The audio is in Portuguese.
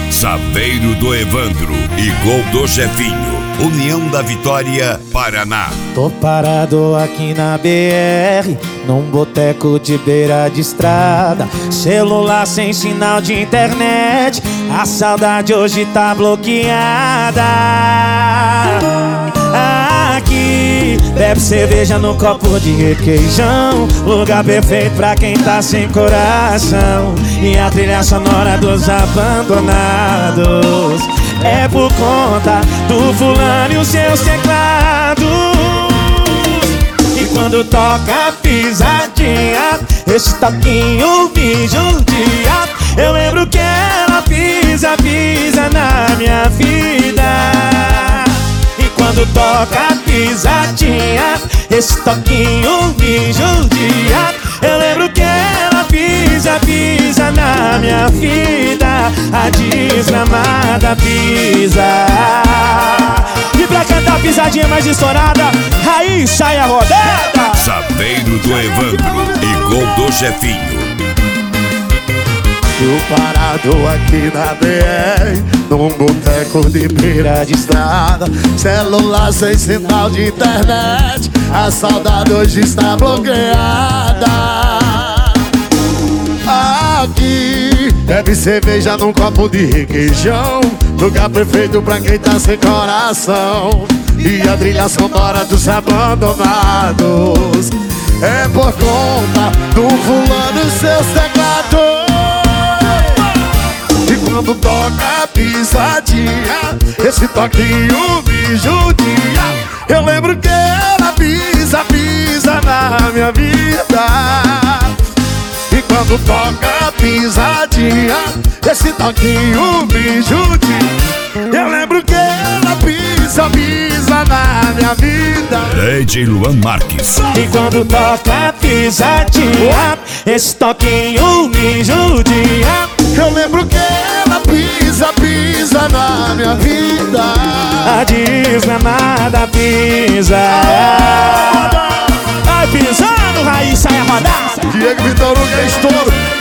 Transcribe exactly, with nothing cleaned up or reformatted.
Saveiro do Evandro e Gol do Jefinho. União da Vitória, Paraná. Tô parado aqui na B R, num boteco de beira de estrada. Celular sem sinal de internet, a saudade hoje tá bloqueada. Aqui, bebe cerveja no copo de requeijão, lugar perfeito pra quem tá sem coração. E a trilha sonora dos abandonados é por conta do fulano e os seus teclados. E quando toca a pisadinha, esse toquinho me judia. Eu lembro que ela pisa, pisa na minha vida. E quando toca a pisadinha, esse toquinho me judia. Eu lembro que ela pisa, pisa na minha vida. A desgramada pisa. E pra cantar a pisadinha mais estourada, aí sai a rodada. Saveiro do Evandro e Gol do Jefinho. Eu parado aqui na B R, num boteco de beira de estrada. Celular sem sinal de internet, a saudade hoje está bloqueada. Aqui, bebe cerveja num copo de requeijão, lugar perfeito pra quem tá sem coração. E a trilha sonora dos abandonados é por conta do fulano e seus teclados. E quando toca a pisadinha, esse toquinho me judia. Eu lembro que ela pisa, pisa na minha vida. E quando toca a pisadinha, esse toquinho me judia. Eu lembro que ela pisa, pisa na minha vida. D J Luan Marques. E quando toca a pisadinha, esse toquinho me judia. Eu lembro que ela pisa, pisa na minha vida. A desgramada pisa. Vai pisando, raiz sai a rodar. Diego Vitor Hugo é estouro.